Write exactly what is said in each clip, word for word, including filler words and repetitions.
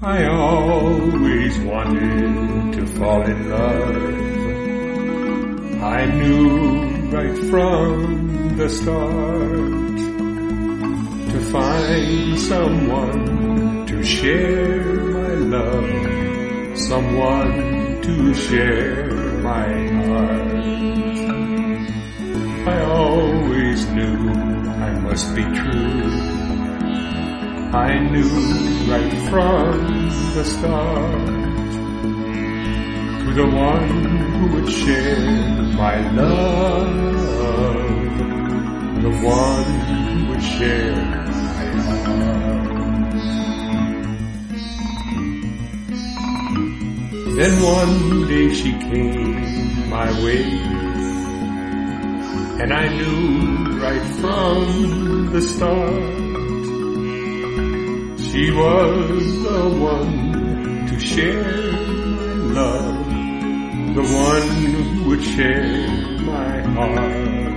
I always wanted to fall in love. I knew right from the start to find someone to share my love, someone to share my heart. I always knew I must be true. I knew right from the start to the one who would share my love, the one who would share my heart. Then one day she came my way, and I knew right from the start she was the one to share my love, the one who would share my heart.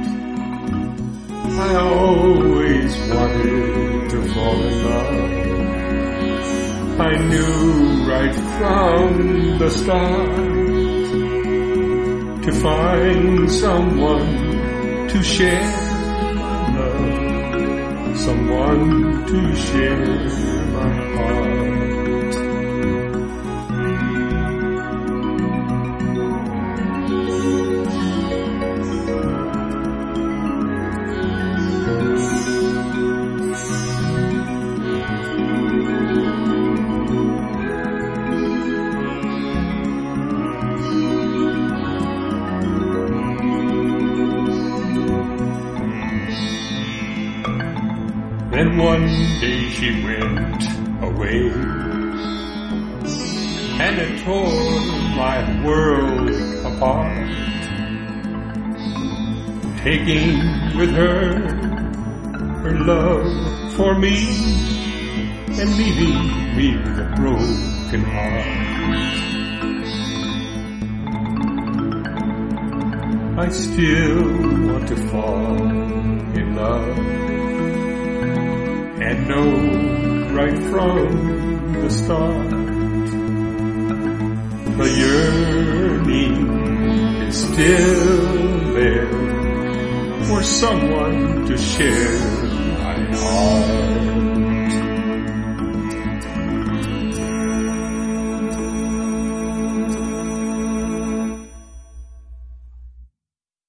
I always wanted to fall in love. I knew right from the start to find someone to share my love, someone to share my heart. Then one day she went away, and it tore my world apart, taking with her her love for me and leaving me with a broken heart. I still want to fall in love and know right from the start the yearning is still there for someone to share my heart.